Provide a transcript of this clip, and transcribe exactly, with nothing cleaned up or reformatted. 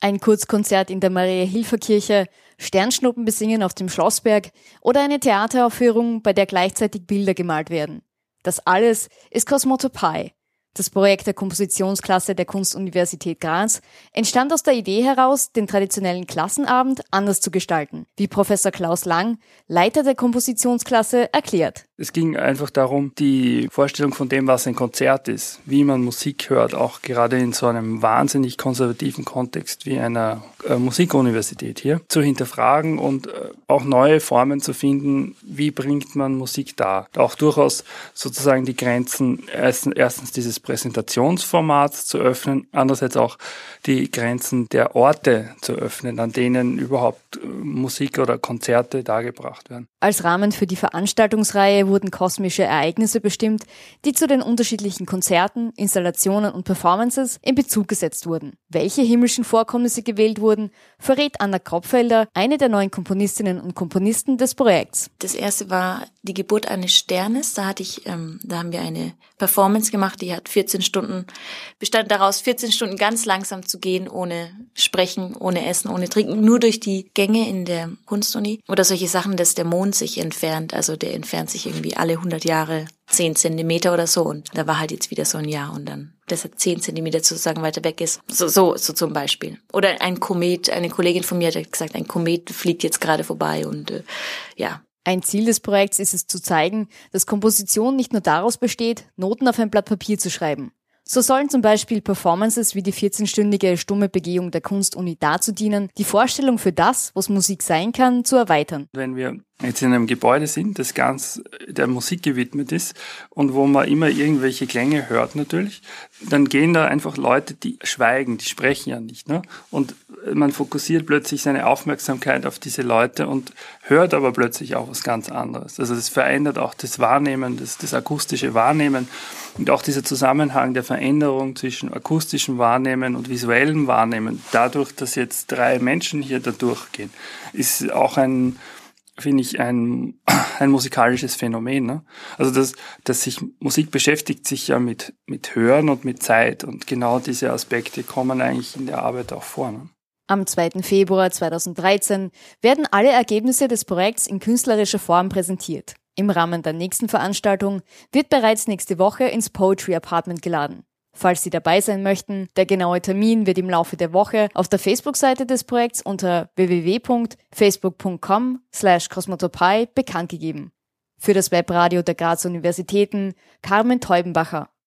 Ein Kurzkonzert in der Maria-Hilfer-Kirche, Sternschnuppen besingen auf dem Schlossberg oder eine Theateraufführung, bei der gleichzeitig Bilder gemalt werden. Das alles ist Cosmotopie. Das Projekt der Kompositionsklasse der Kunstuniversität Graz entstand aus der Idee heraus, den traditionellen Klassenabend anders zu gestalten, wie Professor Klaus Lang, Leiter der Kompositionsklasse, erklärt. Es ging einfach darum, die Vorstellung von dem, was ein Konzert ist, wie man Musik hört, auch gerade in so einem wahnsinnig konservativen Kontext wie einer äh, Musikuniversität hier, zu hinterfragen und äh, auch neue Formen zu finden, wie bringt man Musik dar. Auch durchaus sozusagen die Grenzen erstens, erstens dieses Präsentationsformats zu öffnen, andererseits auch die Grenzen der Orte zu öffnen, an denen überhaupt äh, Musik oder Konzerte dargebracht werden. Als Rahmen für die Veranstaltungsreihe wurden kosmische Ereignisse bestimmt, die zu den unterschiedlichen Konzerten, Installationen und Performances in Bezug gesetzt wurden. Welche himmlischen Vorkommnisse gewählt wurden, verrät Anna Kropfelder, eine der neuen Komponistinnen und Komponisten des Projekts. Das erste war die Geburt eines Sternes. Da hatte ich, ähm, da haben wir eine Performance gemacht, die hat vierzehn Stunden, bestand daraus, vierzehn Stunden ganz langsam zu gehen, ohne Sprechen, ohne Essen, ohne Trinken, nur durch die Gänge in der Kunstuni. Oder solche Sachen, dass der Mond sich entfernt, also der entfernt sich irgendwie alle hundert Jahre zehn Zentimeter oder so, und da war halt jetzt wieder so ein Jahr und dann, dass er zehn Zentimeter sozusagen weiter weg ist. So, so, so zum Beispiel. Oder ein Komet, eine Kollegin von mir hat gesagt, ein Komet fliegt jetzt gerade vorbei und äh, ja. Ein Ziel des Projekts ist es zu zeigen, dass Komposition nicht nur daraus besteht, Noten auf ein Blatt Papier zu schreiben. So sollen zum Beispiel Performances wie die vierzehnstündige stumme Begehung der Kunstuni dazu dienen, die Vorstellung für das, was Musik sein kann, zu erweitern. Wenn wir jetzt in einem Gebäude sind, das ganz der Musik gewidmet ist und wo man immer irgendwelche Klänge hört natürlich, dann gehen da einfach Leute, die schweigen, die sprechen ja nicht, ne? Und man fokussiert plötzlich seine Aufmerksamkeit auf diese Leute und hört aber plötzlich auch was ganz anderes. Also das verändert auch das Wahrnehmen, das, das akustische Wahrnehmen und auch dieser Zusammenhang der Veränderung zwischen akustischem Wahrnehmen und visuellem Wahrnehmen, dadurch, dass jetzt drei Menschen hier da durchgehen, ist auch ein, finde ich, ein, ein musikalisches Phänomen, ne? Also dass, dass sich Musik beschäftigt sich ja mit, mit Hören und mit Zeit und genau diese Aspekte kommen eigentlich in der Arbeit auch vor, ne? Am zweiten Februar zweitausenddreizehn werden alle Ergebnisse des Projekts in künstlerischer Form präsentiert. Im Rahmen der nächsten Veranstaltung wird bereits nächste Woche ins Poetry Apartment geladen. Falls Sie dabei sein möchten, der genaue Termin wird im Laufe der Woche auf der Facebook-Seite des Projekts unter w w w punkt facebook punkt com slash cosmotopie bekannt gegeben. Für das Webradio der Grazer Universitäten, Carmen Teubenbacher.